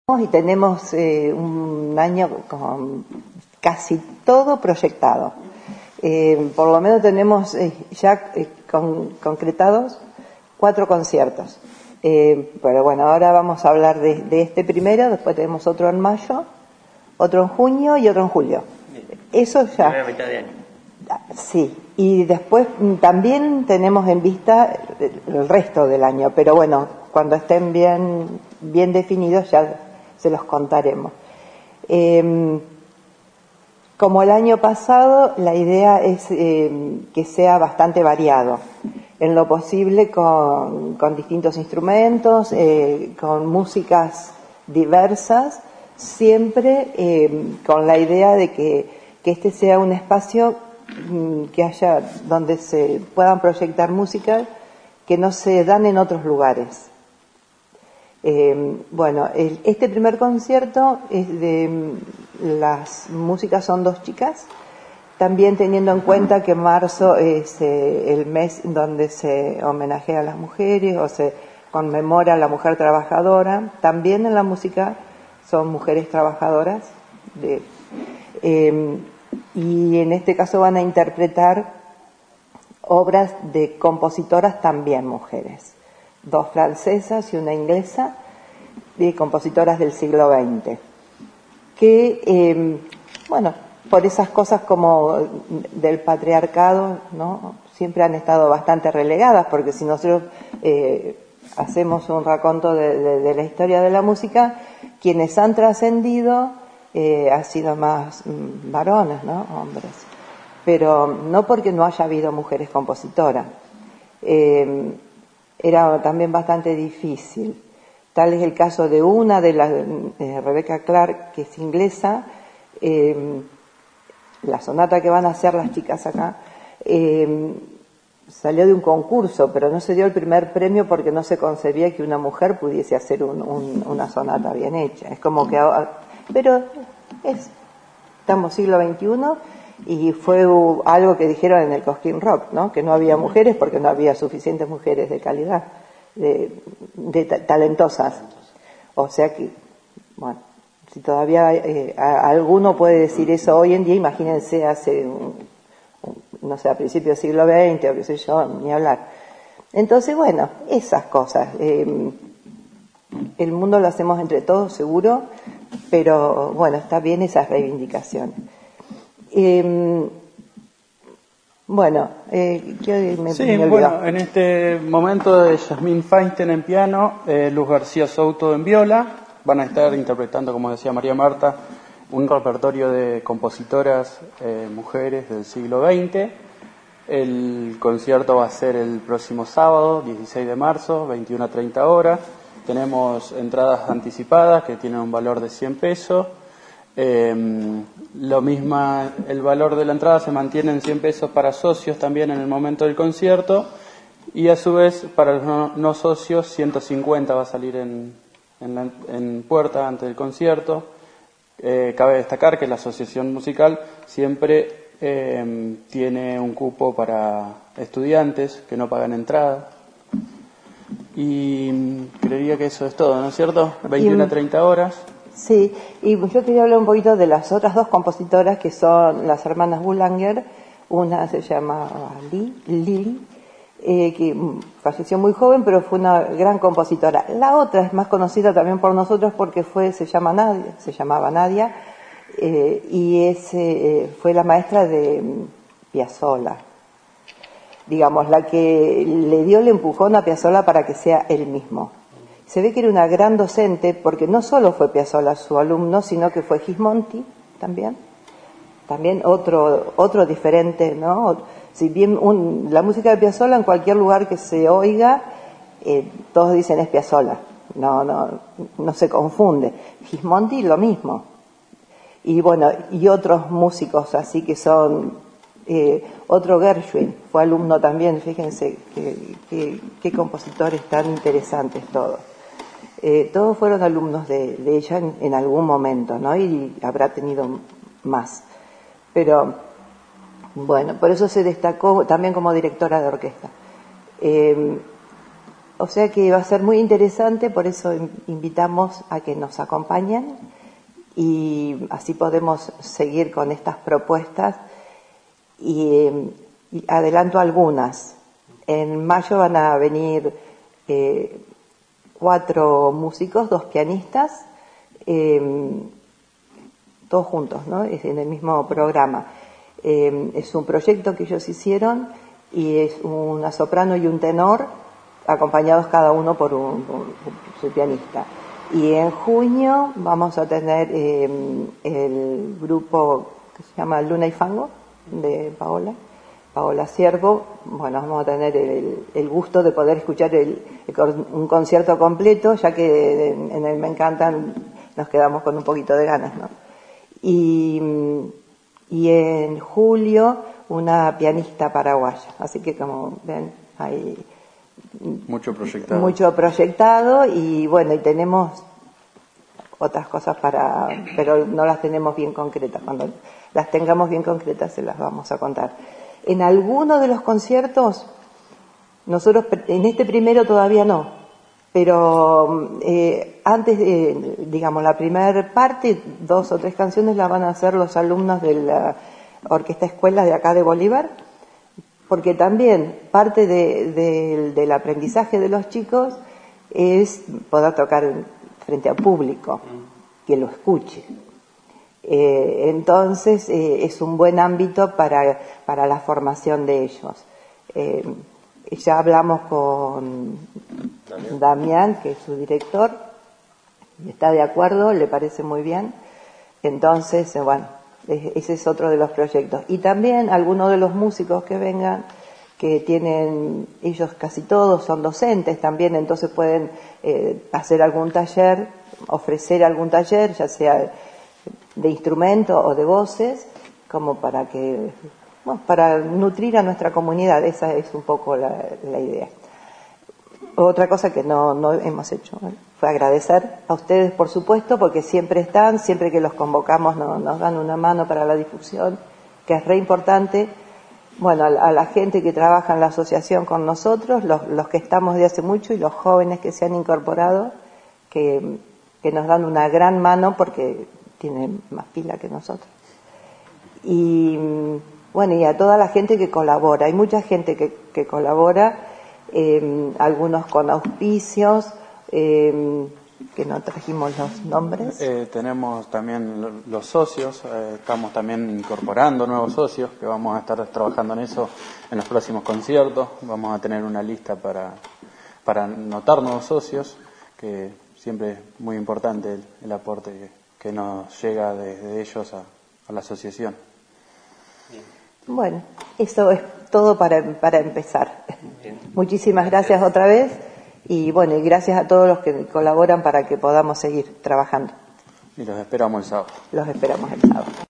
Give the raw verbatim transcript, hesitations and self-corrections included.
Y tenemos eh, un año con casi todo proyectado. Eh, por lo menos tenemos eh, ya eh, con, concretados cuatro conciertos. Eh, pero bueno, ahora vamos a hablar de, de este primero, después tenemos otro en mayo, otro en junio y otro en julio. Eso ya. Primera mitad de año. Sí, y después también tenemos en vista el resto del año, pero bueno, cuando estén bien, bien definidos ya se los contaremos. Eh, como el año pasado, la idea es eh, que sea bastante variado, en lo posible con, con distintos instrumentos, eh, con músicas diversas, siempre eh, con la idea de que, que este sea un espacio que haya donde se puedan proyectar música que no se dan en otros lugares. Eh, bueno, el, este primer concierto es de las músicas son dos chicas, también teniendo en cuenta que marzo es eh, el mes donde se homenajea a las mujeres o se conmemora a la mujer trabajadora. También en la música son mujeres trabajadoras de, eh, y en este caso van a interpretar obras de compositoras también mujeres, dos francesas y una inglesa, de compositoras del siglo veinte, que, eh, bueno, por esas cosas como del patriarcado, ¿no? Siempre han estado bastante relegadas, porque si nosotros eh, hacemos un raconto de, de, de la historia de la música, quienes han trascendido eh, han sido más mm, varones, ¿no? Hombres. Pero no porque no haya habido mujeres compositoras. Eh, era también bastante difícil. Tal es el caso de una de las, eh, Rebecca Clark, que es inglesa. Eh, la sonata que van a hacer las chicas acá eh, salió de un concurso, pero no se dio el primer premio porque no se concebía que una mujer pudiese hacer un, un, una sonata bien hecha. Es como que, pero es, estamos siglo veintiuno y fue uh, algo que dijeron en el Cosquín Rock, ¿no? Que no había mujeres porque no había suficientes mujeres de calidad, de, de ta talentosas. O sea que, bueno, si todavía eh, a, alguno puede decir eso hoy en día, imagínense hace, un, un, no sé, a principios del siglo veinte o qué sé yo, ni hablar. Entonces, bueno, esas cosas. Eh, el mundo lo hacemos entre todos, seguro, pero bueno, está bien esas reivindicaciones. Eh, bueno, eh, ¿qué me, sí, me bueno, en este momento de Yasmín Feinstein en piano, eh, Luz García Souto en viola, van a estar interpretando, como decía María Marta, un repertorio de compositoras eh, mujeres del siglo veinte. El concierto va a ser el próximo sábado, dieciséis de marzo, veintiuna a treinta horas. Tenemos entradas anticipadas que tienen un valor de cien pesos. Eh, lo misma, el valor de la entrada se mantiene en cien pesos para socios también en el momento del concierto, y a su vez para los no, no socios ciento cincuenta va a salir en, en, la, en puerta antes del concierto. Eh, cabe destacar que la asociación musical siempre eh, tiene un cupo para estudiantes que no pagan entrada. Y creería que eso es todo, ¿no es cierto? veintiuna a treinta horas. Sí, y yo quería hablar un poquito de las otras dos compositoras que son las hermanas Boulanger. Una se llama Lili, eh, que falleció muy joven, pero fue una gran compositora. La otra es más conocida también por nosotros porque fue, se llama Nadia, se llamaba Nadia, eh, y es, eh, fue la maestra de Piazzolla. Digamos, la que le dio el empujón a Piazzolla para que sea él mismo. Se ve que era una gran docente, porque no solo fue Piazzolla su alumno, sino que fue Gismonti también, también otro otro diferente, ¿no? Si bien un, la música de Piazzolla en cualquier lugar que se oiga, eh, todos dicen es Piazzolla, no, no, no se confunde. Gismonti lo mismo. Y bueno, y otros músicos así que son... Eh, otro Gershwin fue alumno también, fíjense qué compositores tan interesantes todos. Eh, todos fueron alumnos de, de ella en, en algún momento, ¿no? Y habrá tenido más. Pero, bueno, por eso se destacó también como directora de orquesta. Eh, O sea que va a ser muy interesante, por eso invitamos a que nos acompañen y así podemos seguir con estas propuestas. Y, y adelanto algunas. En mayo van a venir eh, cuatro músicos, dos pianistas, eh, todos juntos, ¿no? Es en el mismo programa. Eh, es un proyecto que ellos hicieron y es una soprano y un tenor, acompañados cada uno por un, por su pianista. Y en junio vamos a tener eh, el grupo que se llama Luna y Fango, de Paola, Paola Ciervo. Bueno, vamos a tener el, el gusto de poder escuchar el, el, un concierto completo, ya que en, en el Me Encantan nos quedamos con un poquito de ganas, ¿no? Y, y en julio una pianista paraguaya, así que como ven hay mucho proyectado. Mucho proyectado y bueno, y tenemos otras cosas para, pero no las tenemos bien concretas. Cuando las tengamos bien concretas se las vamos a contar. En alguno de los conciertos, nosotros en este primero todavía no, pero eh, antes de, digamos, la primera parte, dos o tres canciones las van a hacer los alumnos de la Orquesta Escuela de acá de Bolívar, porque también parte de, de, del aprendizaje de los chicos es poder tocar frente al público, que lo escuche. Eh, entonces eh, es un buen ámbito para, para la formación de ellos. Eh, ya hablamos con Damián. Damián, que es su director, y está de acuerdo, le parece muy bien. Entonces, eh, bueno, ese es otro de los proyectos. Y también algunos de los músicos que vengan, que tienen, ellos casi todos son docentes también, entonces pueden eh, hacer algún taller, ofrecer algún taller, ya sea de instrumento o de voces, como para que, bueno, para nutrir a nuestra comunidad. Esa es un poco la, la idea. Otra cosa que no, no hemos hecho, ¿eh? Fue agradecer a ustedes, por supuesto, porque siempre están, siempre que los convocamos no, nos dan una mano para la difusión, que es re importante. Bueno, a, a la gente que trabaja en la asociación con nosotros, los, los que estamos de hace mucho y los jóvenes que se han incorporado, que, que nos dan una gran mano porque tienen más pila que nosotros. Y bueno, y a toda la gente que colabora. Hay mucha gente que, que colabora, eh, algunos con auspicios, eh, que no trajimos los nombres. Eh, tenemos también los socios, eh, estamos también incorporando nuevos socios, que vamos a estar trabajando en eso en los próximos conciertos. Vamos a tener una lista para, para anotar nuevos socios, que siempre es muy importante el, el aporte que, que nos llega desde de ellos a, a la asociación. Bueno, eso es todo para, para empezar. Bien. Muchísimas gracias otra vez y bueno, y gracias a todos los que colaboran para que podamos seguir trabajando. Y los esperamos el sábado. Los esperamos el sábado.